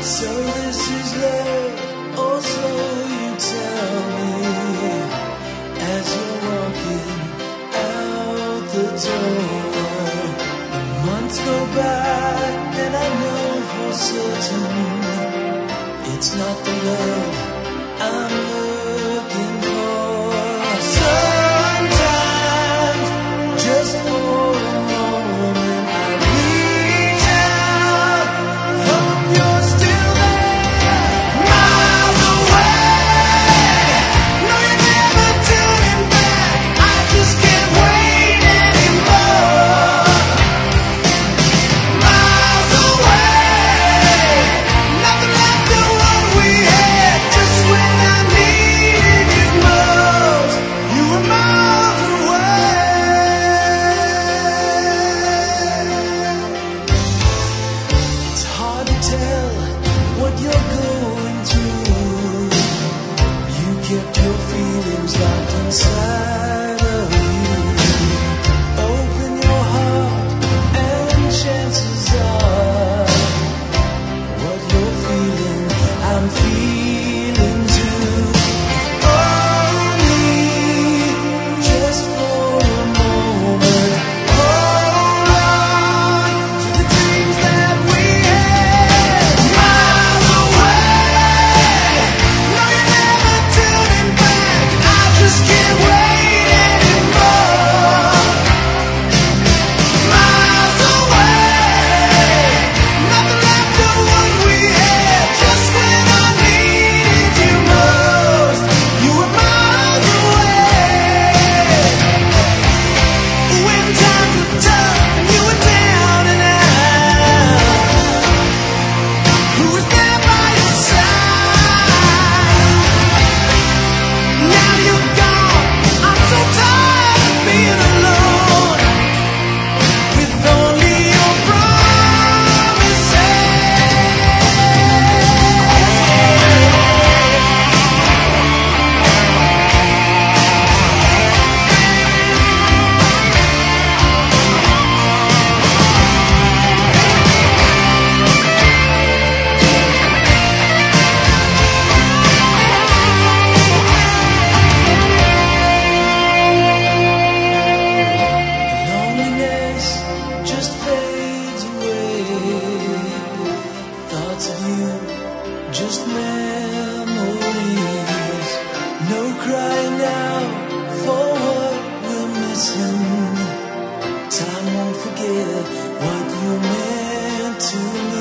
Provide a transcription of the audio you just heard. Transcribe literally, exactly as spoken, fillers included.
So this is love, or so you tell me, as you're walking out the door. The months go by and I know for certain it's not the love I'm looking for. Sometimes, just for a moment, I reach out, hope you're still there, miles away. No, you're never turning back. I just can't wait anymore. Miles away, nothing like the one we had. Just when I needed you most, you were miles away. It's hard to tell what you're going through. You kept your feelings locked inside of you. Open your heart and chances are what you're feeling, I'm feeling too. Only just for a moment, hold on to the dreams that we had. Miles away, no, you're never turning back. I just can't wait anymore. Miles away, nothing like the one we had. Just when I needed you most, you were miles away. When times were tough and you were down and out, who was there by your side? Now you're gone, I'm so tired of being alone, with only your promises. Loneliness just fades away. Thoughts of you, just memories. No crying out for what we're missing. Time won't forget what you meant to me.